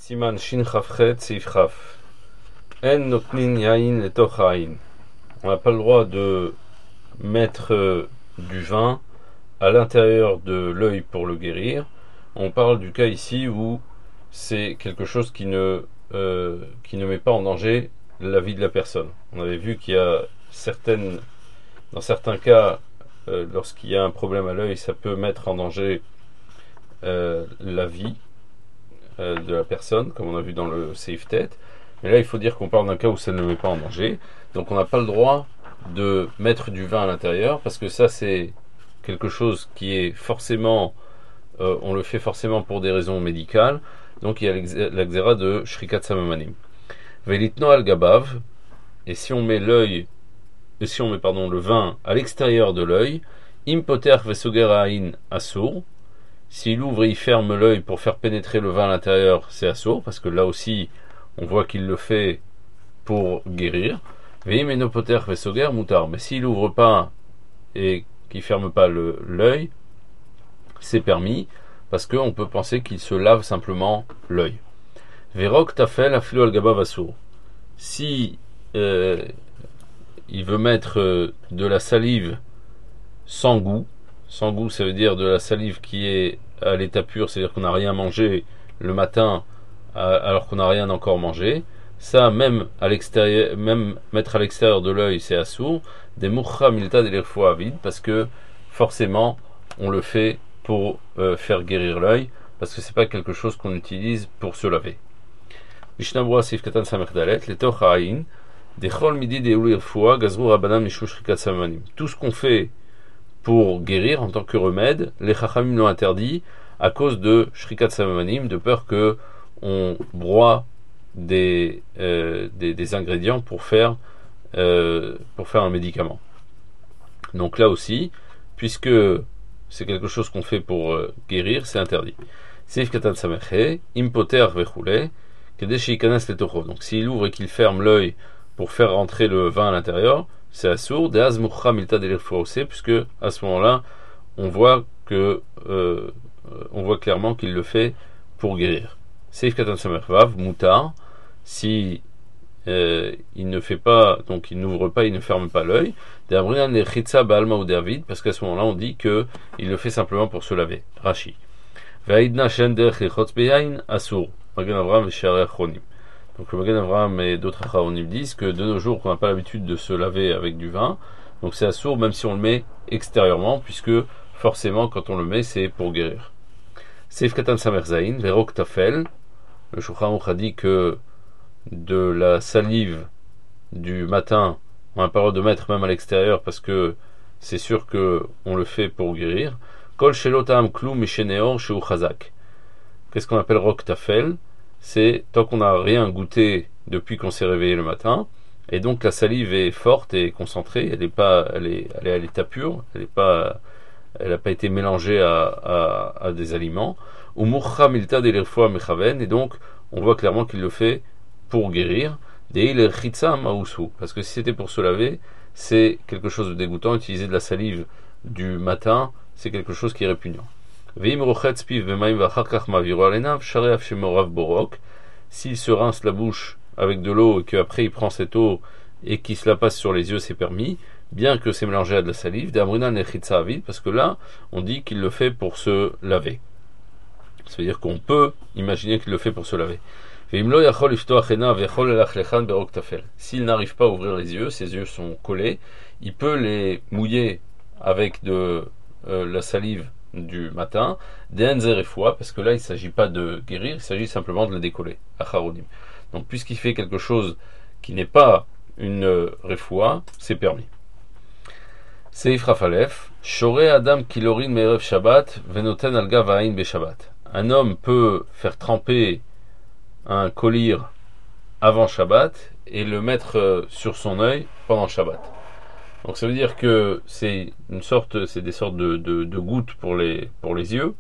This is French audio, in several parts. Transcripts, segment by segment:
Siman Shin Chafchet Seif Chaf. En notnin yain letoch ha'ain. On n'a pas le droit de mettre du vin à l'intérieur de l'œil pour le guérir. On parle du cas ici où c'est quelque chose qui ne met pas en danger la vie de la personne. On avait vu qu'il y a dans certains cas, lorsqu'il y a un problème à l'œil, ça peut mettre en danger la vie de la personne, comme on a vu dans le Seif Tête. Mais là, il faut dire qu'on parle d'un cas où ça ne le met pas en danger. Donc on n'a pas le droit de mettre du vin à l'intérieur, parce que ça, c'est quelque chose qui est forcément, on le fait forcément pour des raisons médicales. Donc il y a la xéra de Shrikat Samamanim. Velitno al gabav, et si on met le vin à l'extérieur de l'œil, impoter vesogerain assour. S'il ouvre et il ferme l'œil pour faire pénétrer le vin à l'intérieur, c'est assour, parce que là aussi, on voit qu'il le fait pour guérir. Veimenopoter vesoger mutar. Mais s'il ouvre pas et qu'il ferme pas l'œil, c'est permis, parce qu'on peut penser qu'il se lave simplement l'œil. Verok tafel afilo al gabav assour. Si il veut mettre de la salive sans goût, ça veut dire de la salive qui est à l'état pur, c'est-à-dire qu'on n'a rien mangé le matin alors qu'on n'a rien encore mangé. Ça, même à l'extérieur, même mettre à l'extérieur de l'œil, c'est assour. Des moucha milta des fois vide, parce que forcément, on le fait pour faire guérir l'œil, parce que c'est pas quelque chose qu'on utilise pour se laver. Mishnah Sif Katan Samerdalet, les Tochaïn, des Chol Midi des Oulirfoua, Gazrou Rabanam Mishush Rikat Samanim. Tout ce qu'on fait pour guérir en tant que remède, les Chachamim l'ont interdit à cause de Shrikat Samamanim, de peur que on broie des ingrédients pour faire un médicament. Donc là aussi, puisque c'est quelque chose qu'on fait pour guérir, c'est interdit. Seif Katan Sameche, Impoter Vechule, Kedeshi Kanas Letochov. Donc s'il ouvre et qu'il ferme l'œil pour faire rentrer le vin à l'intérieur, c'est assour, de Azmukha Milta Delirfoose, puisque à ce moment-là, on voit clairement qu'il le fait pour guérir. Seif Katan Samervav, Moutar, si il ne fait pas, donc il n'ouvre pas, il ne ferme pas l'œil, d'Abrinan et Chitza Baalma ou David, parce qu'à ce moment-là, on dit que il le fait simplement pour se laver. Rashi. Vaidna Shender Chotz Beyain, assour. Magen Avram et Sharei Achronim. Donc le Magen Avram et d'autres Acharonim disent que de nos jours, qu'on n'a pas l'habitude de se laver avec du vin, donc c'est assour même si on le met extérieurement, puisque forcément quand on le met, c'est pour guérir. Seif Katan Samerzain, Verok Tafel, le Shulchan Aruch a dit que de la salive du matin, on n'a pas le droit de mettre même à l'extérieur, parce que c'est sûr que on le fait pour guérir. Kol Shelotam Klum Misheneor Sheu Chazak. Qu'est-ce qu'on appelle Rok Tafel? C'est tant qu'on n'a rien goûté depuis qu'on s'est réveillé le matin, et donc la salive est forte et concentrée, elle est à l'état pur, elle n'a pas été mélangée à des aliments. Ou Murcha Milta Delirfoa Mechaven, et donc on voit clairement qu'il le fait pour guérir. Deil Chitza Maousu, parce que si c'était pour se laver, c'est quelque chose de dégoûtant. Utiliser de la salive du matin, c'est quelque chose qui est répugnant. S'il se rince la bouche avec de l'eau et qu'après il prend cette eau et qu'il se la passe sur les yeux, c'est permis, bien que c'est mélangé à de la salive, parce que là, on dit qu'il le fait pour se laver. Ça veut dire qu'on peut imaginer qu'il le fait pour se laver. S'il n'arrive pas à ouvrir les yeux, ses yeux sont collés, il peut les mouiller avec de la salive du matin, parce que là il ne s'agit pas de guérir, il s'agit simplement de le décoller. Donc puisqu'il fait quelque chose qui n'est pas une refoua, c'est permis. Seif Rafalef, Shore Adam Kilorin Merev Shabbat, Venoten Alga Vain Be Shabbat. Un homme peut faire tremper un collyre avant Shabbat et le mettre sur son œil pendant Shabbat. Donc ça veut dire que c'est des sortes de gouttes pour les yeux,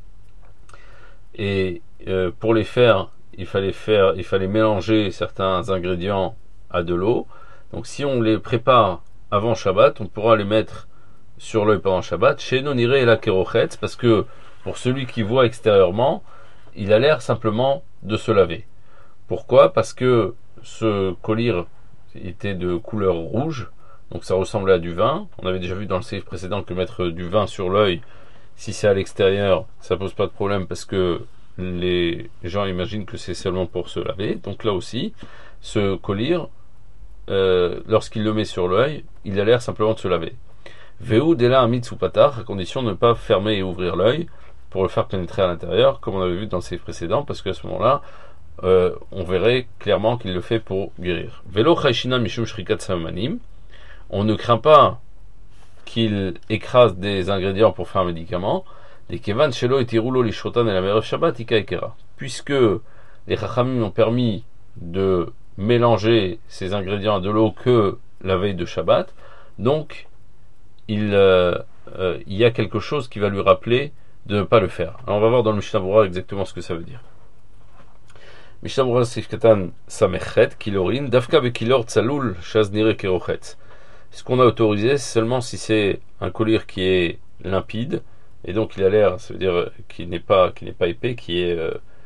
et pour les faire, il fallait mélanger certains ingrédients à de l'eau. Donc si on les prépare avant Shabbat, on pourra les mettre sur l'œil pendant Shabbat. Chez Nonire et la Kerochetz, parce que pour celui qui voit extérieurement, il a l'air simplement de se laver. Pourquoi? Parce que ce collier était de couleur rouge, donc ça ressemblait à du vin. On avait déjà vu dans le séif précédent que mettre du vin sur l'œil, si c'est à l'extérieur, ça pose pas de problème parce que les gens imaginent que c'est seulement pour se laver. Donc là aussi, ce collier, lorsqu'il le met sur l'œil, il a l'air simplement de se laver. Veu dela amit sous patar, à condition de ne pas fermer et ouvrir l'œil pour le faire pénétrer à l'intérieur, comme on avait vu dans le séif précédent, parce qu'à ce moment-là, on verrait clairement qu'il le fait pour guérir. Velo chaishina mishum shrikat samamanim. On ne craint pas qu'il écrase des ingrédients pour faire un médicament. Les kevan shelo et tirulo lishrotan et la merev shabbat ika ekera. Puisque les chachamim ont permis de mélanger ces ingrédients à de l'eau que la veille de Shabbat, donc il y a quelque chose qui va lui rappeler de ne pas le faire. Alors on va voir dans le Mishnah Berurah exactement ce que ça veut dire. Mishnah Berurah Seif Katan Samechet Kilorin Dafka Bekilor Tzalul Shaznire Kerochet. Ce qu'on a autorisé, c'est seulement si c'est un collier qui est limpide, et donc il a l'air, ça veut dire qui n'est pas épais, qui est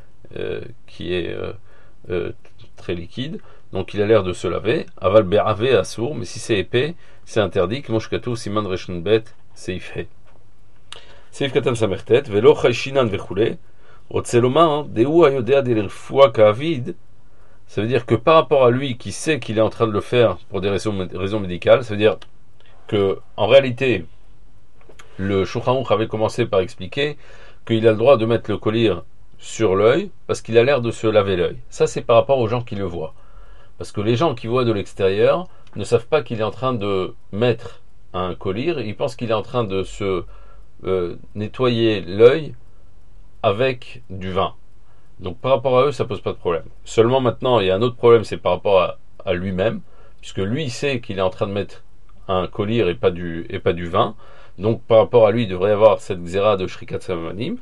très liquide, donc il a l'air de se laver. Aval be'ave assour, mais si c'est épais, c'est interdit. Kmoshkatu siman reshun bet seif he. Seif katan samertet velo chayshinan vechule. Otseloma deu ayodea de l'irfua ka'avid. Ça veut dire que par rapport à lui qui sait qu'il est en train de le faire pour des raisons médicales, ça veut dire que en réalité le Shulchan Aruch avait commencé par expliquer qu'il a le droit de mettre le collier sur l'œil parce qu'il a l'air de se laver l'œil. Ça c'est par rapport aux gens qui le voient. Parce que les gens qui voient de l'extérieur ne savent pas qu'il est en train de mettre un collier, ils pensent qu'il est en train de se nettoyer l'œil avec du vin. Donc par rapport à eux, ça pose pas de problème. Seulement maintenant, il y a un autre problème, c'est par rapport à lui-même, puisque lui il sait qu'il est en train de mettre un collier et pas du vin. Donc par rapport à lui, il devrait y avoir cette xéra de shrikat samamanim.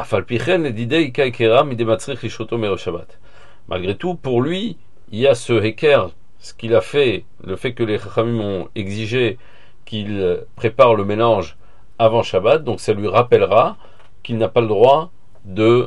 Malgré tout, pour lui, il y a ce heker, ce qu'il a fait, le fait que les chachamim ont exigé qu'il prépare le mélange avant Shabbat, donc ça lui rappellera qu'il n'a pas le droit de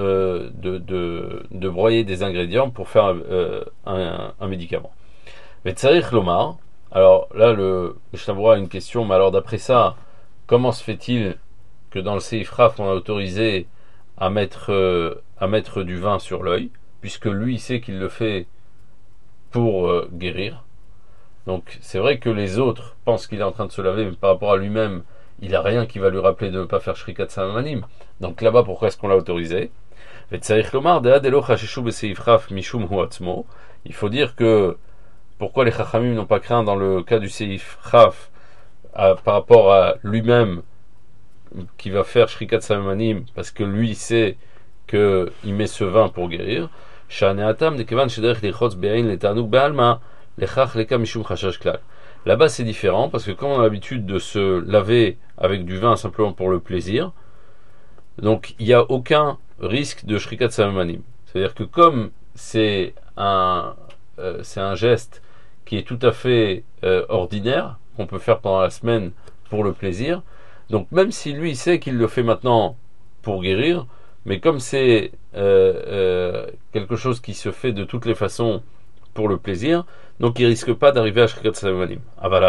broyer des ingrédients pour faire un médicament. Mais Tzarich Lomar, alors là le Mishnah Berurah a une question, mais alors d'après ça, comment se fait-il que dans le Seif Raf on a autorisé à mettre du vin sur l'œil, puisque lui il sait qu'il le fait pour guérir. Donc c'est vrai que les autres pensent qu'il est en train de se laver, mais par rapport à lui-même, il n'a rien qui va lui rappeler de ne pas faire shrikat samamanim. Donc là-bas, pourquoi est-ce qu'on l'a autorisé? Il faut dire que pourquoi les chachamim n'ont pas craint dans le cas du seif raf par rapport à lui-même qui va faire shrikat samamanim, parce que lui sait qu'il met ce vin pour guérir. Là-bas c'est différent parce que comme on a l'habitude de se laver avec du vin simplement pour le plaisir, donc il n'y a aucun risque de shrikat samamanim. C'est-à-dire que comme c'est un geste qui est tout à fait ordinaire, qu'on peut faire pendant la semaine pour le plaisir, donc même si lui sait qu'il le fait maintenant pour guérir, mais comme c'est quelque chose qui se fait de toutes les façons pour le plaisir, donc il risque pas d'arriver à shrikat samamanim.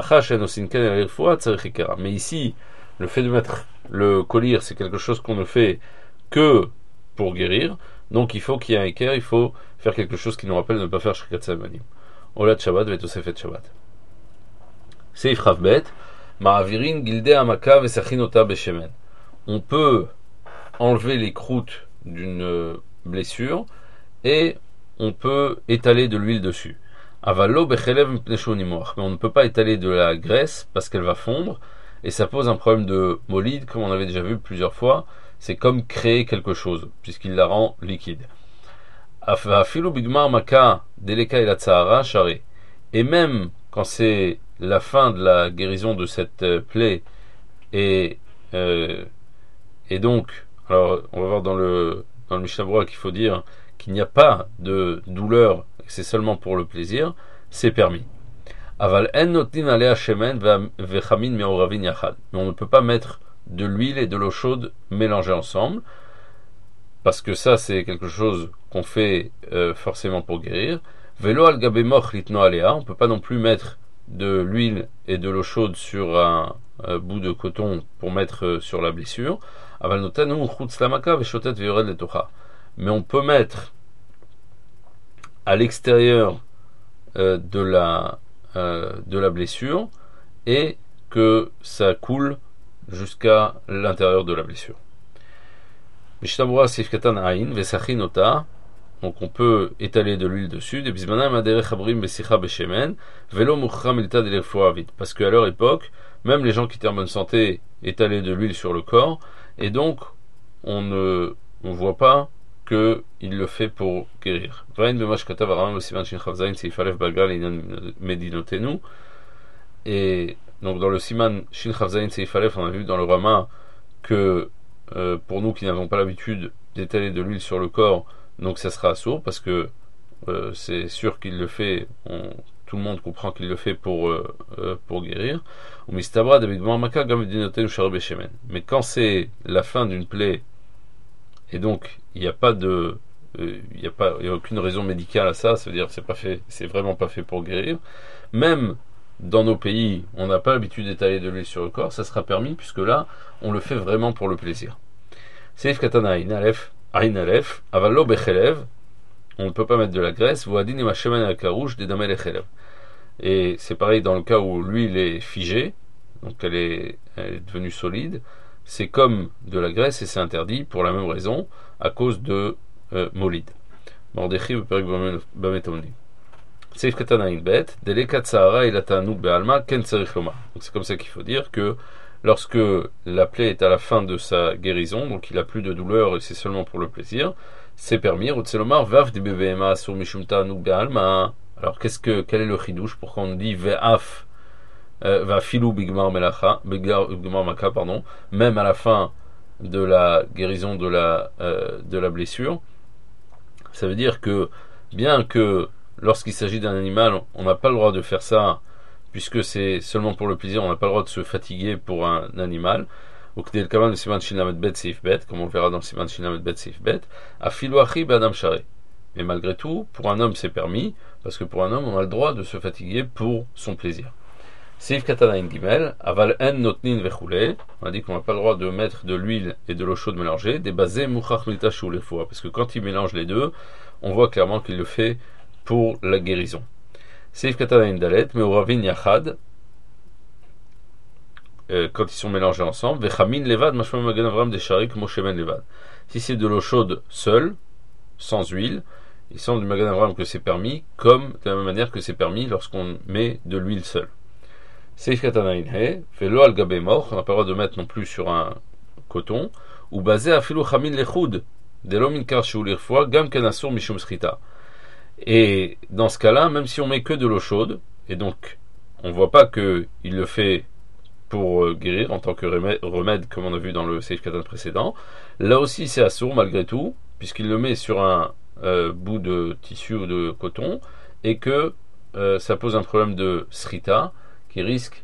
Mais ici, le fait de mettre le collier, c'est quelque chose qu'on ne fait que pour guérir, donc il faut qu'il y ait un équerre, il faut faire quelque chose qui nous rappelle de ne pas faire shrikat samamanim. Olat Shabbat vetosefet Shabbat. Seif Rav Bet, ma'avirin gildei hamaka vesachinota beshemen. On peut enlever les croûtes d'une blessure et on peut étaler de l'huile dessus. Avalo bechelev mipneshonimoch, mais on ne peut pas étaler de la graisse parce qu'elle va fondre et ça pose un problème de molide, comme on avait déjà vu plusieurs fois. C'est comme créer quelque chose puisqu'il la rend liquide. Afilu bigmar maka deleka el hatzahara share. Et même quand c'est la fin de la guérison de cette plaie et donc, alors on va voir dans le Mishnah Berurah qu'il faut dire qu'il n'y a pas de douleur, c'est seulement pour le plaisir, c'est permis. Aval en notin alea shemen vechamin me'oravin yachad. Mais on ne peut pas mettre de l'huile et de l'eau chaude mélangées ensemble, parce que ça c'est quelque chose qu'on fait forcément pour guérir. Velo al gabe moch litno alea, on peut pas non plus mettre de l'huile et de l'eau chaude sur un bout de coton pour mettre sur la blessure. Aval notanu chutz lamaka veshotet veyored letocha. Mais on peut mettre à l'extérieur de la blessure et que ça coule jusqu'à l'intérieur de la blessure. Mishtabura sifkatan aïn vesachinota. Donc on peut étaler de l'huile dessus. Parce qu'à leur époque, même les gens qui étaient en bonne santé étalaient de l'huile sur le corps, et donc on voit pas qu'il le fait pour guérir. Et donc dans le Siman Shin Chavzayin Seif Aleph, on a vu dans le Rama que pour nous qui n'avons pas l'habitude d'étaler de l'huile sur le corps, donc ça sera assourd parce que c'est sûr qu'il le fait, tout le monde comprend qu'il le fait pour guérir. Mais quand c'est la fin d'une plaie et donc il n'y a pas de il y a aucune raison médicale à ça, ça veut dire c'est vraiment pas fait pour guérir. Même dans nos pays, on n'a pas l'habitude d'étaler de l'huile sur le corps, ça sera permis puisque là, on le fait vraiment pour le plaisir. Seif katana ayin alef, avallo bechelev, on ne peut pas mettre de la graisse, voadin et machemen al karouche des damel echelev. Et c'est pareil dans le cas où l'huile est figée, donc elle est devenue solide, c'est comme de la graisse et c'est interdit pour la même raison, à cause de molid. Mordechi beperek bametomdi. Seif katana ayin bet, delekat sahara et la tanouk be'alma ken tzarich loma. Donc c'est comme ça qu'il faut dire que lorsque la plaie est à la fin de sa guérison, donc il a plus de douleur et c'est seulement pour le plaisir, c'est permis. Rotselomar vav di bevema sur mishumta nouk be'alma. Alors quel est le chidouche pour qu'on dit ve'af va filou bigmar melacha bigmar maka, pardon, même à la fin de la guérison de la blessure. Ça veut dire que bien que lorsqu'il s'agit d'un animal, on n'a pas le droit de faire ça puisque c'est seulement pour le plaisir, on n'a pas le droit de se fatiguer pour un animal. Comme on le verra dans le Siman Shinamet Bet Seif Bet, Afiluachi Badam Share. Mais malgré tout, pour un homme c'est permis, parce que pour un homme on a le droit de se fatiguer pour son plaisir. Seif Katana Gimel, Aval En Notnin Vechule, on a dit qu'on n'a pas le droit de mettre de l'huile et de l'eau chaude mélangée, des basés Mouchach Milta Shou fois, parce que quand il mélange les deux, on voit clairement qu'il le fait pour la guérison. Seif Katana Dalet, Meuravin Yachad, quand ils sont mélangés ensemble, Vechamin Levad, Mashma Magan Avram Desharik Moshemen Levad. Si c'est de l'eau chaude seule, sans huile, il semble du Magan Avram que c'est permis, comme de la même manière que c'est permis lorsqu'on met de l'huile seule. Seif Katana Inhe, Velo al Gabe Moch, on n'a pas le droit de mettre non plus sur un coton, ou basé à Filou Chamin Lechoud, Delomin Kar Shou Lirfoa, Gam Kenasur Mishum Srita. Et dans ce cas-là, même si on met que de l'eau chaude, et donc on ne voit pas qu'il le fait pour guérir en tant que remède, comme on a vu dans le Seif Katan précédent, là aussi c'est assourd malgré tout, puisqu'il le met sur un bout de tissu ou de coton, et que ça pose un problème de srita, qui risque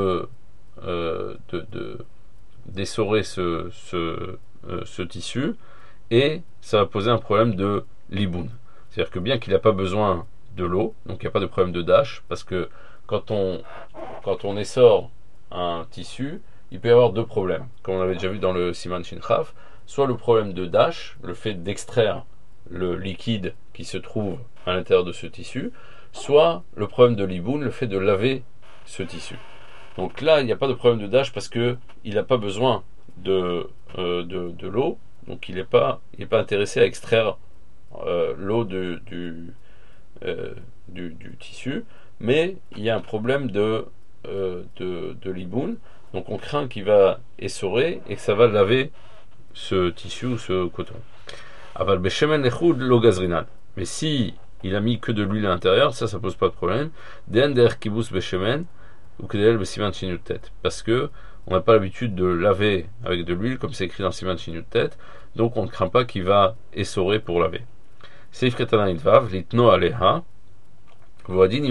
d'essorer ce tissu, et ça va poser un problème de liboun. C'est-à-dire que bien qu'il n'a pas besoin de l'eau, donc il n'y a pas de problème de dash, parce que quand on essore un tissu, il peut y avoir deux problèmes, comme on avait déjà vu dans le Siman Shinchaf, soit le problème de dash, le fait d'extraire le liquide qui se trouve à l'intérieur de ce tissu, soit le problème de liboun, le fait de laver ce tissu. Donc là, il n'y a pas de problème de dash parce que il n'a pas besoin de l'eau, donc il n'est pas intéressé à extraire l'eau du tissu, mais il y a un problème de liboun, donc on craint qu'il va essorer et que ça va laver ce tissu ou ce coton. Aval beshemen lechoud lo gazrinan. Mais si il a mis que de l'huile à l'intérieur, ça pose pas de problème. Den der kibus beshemen ou kedel besiman chinut tête, parce que on n'a pas l'habitude de laver avec de l'huile comme c'est écrit dans Siman Chinut tête, donc on ne craint pas qu'il va essorer pour laver. Seif Katana Idvav litno aleha. C'est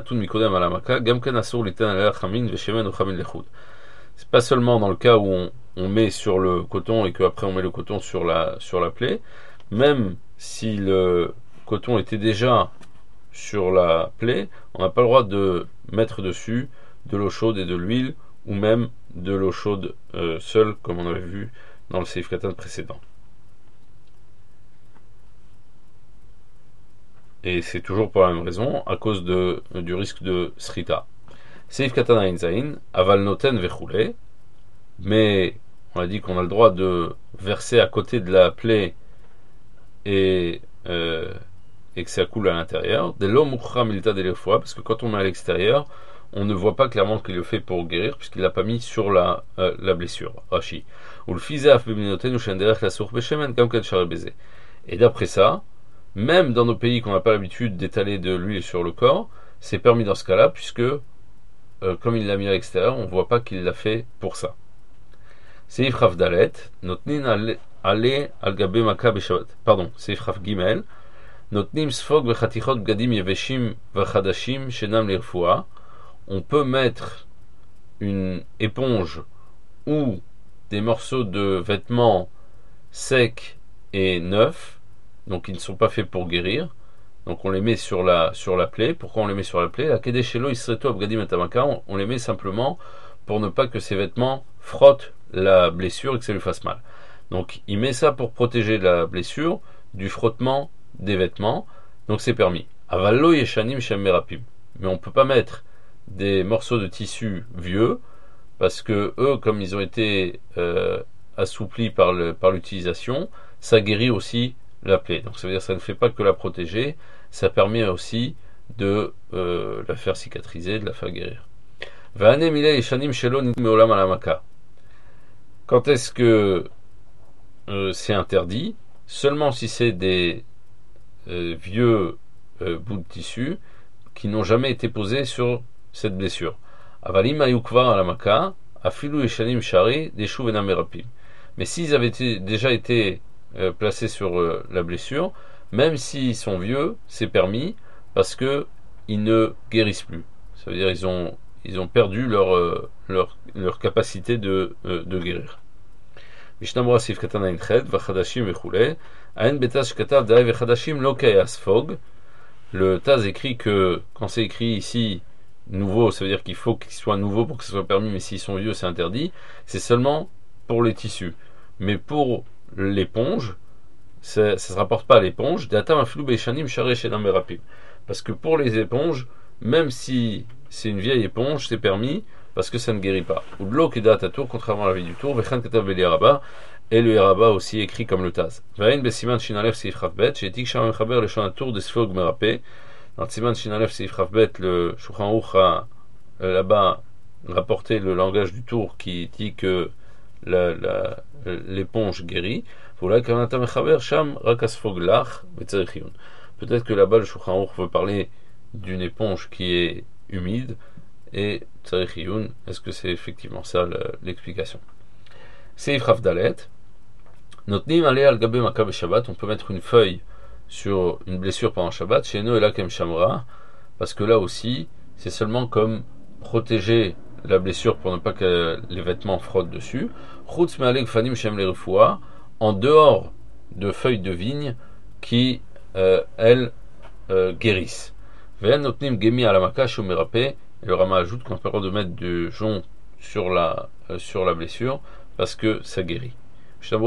pas seulement dans le cas où on met sur le coton et qu'après on met le coton sur la plaie, même si le coton était déjà sur la plaie, on n'a pas le droit de mettre dessus de l'eau chaude et de l'huile, ou même de l'eau chaude seule, comme on avait vu dans le Seif Katan précédent. Et c'est toujours pour la même raison, à cause du risque de srita. Seif Katan Ainzain, aval noten vechoule, mais on a dit qu'on a le droit de verser à côté de la plaie et que ça coule à l'intérieur. De l'eau mukra milita de fois, parce que quand on met à l'extérieur, on ne voit pas clairement qu'il le fait pour guérir, puisqu'il l'a pas mis sur la blessure. Rashi. Ou le fizaf biminoten ou shenderech la sourbe shemen comme kad baiser. Et d'après ça, même dans nos pays qu'on n'a pas l'habitude d'étaler de l'huile sur le corps, c'est permis dans ce cas-là, puisque comme il l'a mis à l'extérieur, on ne voit pas qu'il l'a fait pour ça. Seif Raf Dalet, notnin ale al gabe maka beshabat. Pardon, Seif Raf Gimel, notnim sfog vechatichot gadim yeveshim vechadashim shenam lirfua. On peut mettre une éponge ou des morceaux de vêtements secs et neufs, donc qui ne sont pas faits pour guérir. Donc on les met sur la plaie. Pourquoi on les met sur la plaie? La kedeshelo isreto abgadim etamaka, on les met simplement pour ne pas que ces vêtements frottent la blessure et que ça lui fasse mal. Donc il met ça pour protéger la blessure du frottement des vêtements, donc c'est permis. Avallo yeshanim shem merapim. Mais on peut pas mettre des morceaux de tissu vieux, parce que eux, comme ils ont été assouplis par l'utilisation, ça guérit aussi la plaie. Donc ça veut dire que ça ne fait pas que la protéger, ça permet aussi de la faire cicatriser, de la faire guérir. Quand est-ce que c'est interdit? Seulement si c'est des vieux bouts de tissu qui n'ont jamais été posés sur cette blessure. Mais s'ils avaient déjà été placés sur la blessure, même s'ils sont vieux, c'est permis parce que ils ne guérissent plus. Ça veut dire ils ont perdu leur capacité de guérir. Mishnah Sif Katana Inched, Vachadashim Vechule, Aen Betas Katav Dae Vechadashim Lokei Asfog. Le Taz écrit que quand c'est écrit ici nouveau, ça veut dire qu'il faut qu'ils soient nouveaux pour que ce soit permis, mais s'ils sont vieux, c'est interdit. C'est seulement pour les tissus. Mais pour l'éponge, ça ne se rapporte pas à l'éponge. Parce que pour les éponges, même si c'est une vieille éponge, c'est permis parce que ça ne guérit pas. Ou de l'eau qui date à tour, contrairement à la vie du tour, et le Yaraba aussi écrit comme le Taz. Dans le Siman Shinalef Seif Rafbet, le Shulchan Aruch a là-bas rapporté le langage du tour qui dit que l'éponge guérit. Peut-être que là-bas le Shulchan Aruch veut parler d'une éponge qui est humide et tzarich. Est-ce que c'est effectivement ça l'explication? Seif Raf Dalet, notnim ale al gabe maka b'Shabbat, on peut mettre une feuille sur une blessure pendant Shabbat, chez nous et là kem shamra, parce que là aussi c'est seulement comme protéger la blessure pour ne pas que les vêtements frottent dessus. Chutz me'ale gfanim shem lerefua, en dehors de feuilles de vigne qui elles guérissent. Ve'en notnim gemi ala maka shu merape. Et le Rama ajoute qu'on n'a pas le droit de mettre du jonc sur la blessure parce que ça guérit. C'est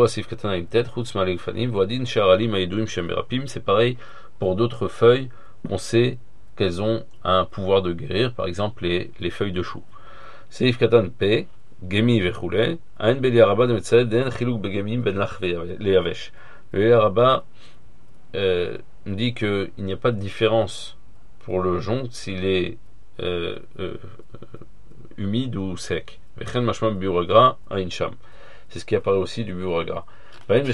pareil pour d'autres feuilles, on sait qu'elles ont un pouvoir de guérir, par exemple les feuilles de chou. Seif Katan P, Gemi Vechule, Ain Beli Araba de Metzalel, Den Chiluk Begemim Ben Lach Leavesh. Le Araba dit qu'il n'y a pas de différence pour le jonc s'il est humide ou sec. C'est ce qui apparaît aussi du buragra. Le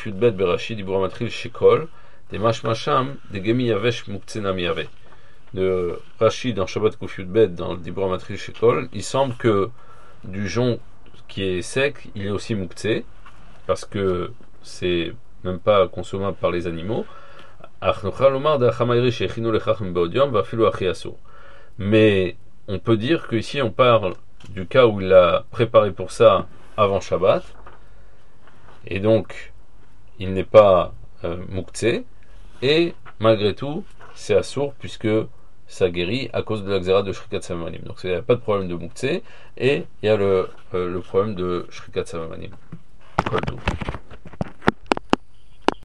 Rashi dans Shabbat Kuf Yudbet dans le Dibur Matril Shekol, il semble que du jonc qui est sec, il est aussi muktzé, parce que c'est même pas consommable par les animaux. Mais on peut dire qu'ici on parle du cas où il l'a préparé pour ça avant Shabbat, et donc il n'est pas mouktsé, et malgré tout, c'est assourd puisque ça guérit à cause de la xéra de Shrikat Samamanim. Donc il n'y a pas de problème de mouktsé, et il y a le problème de Shrikat Samamanim. Kol tout.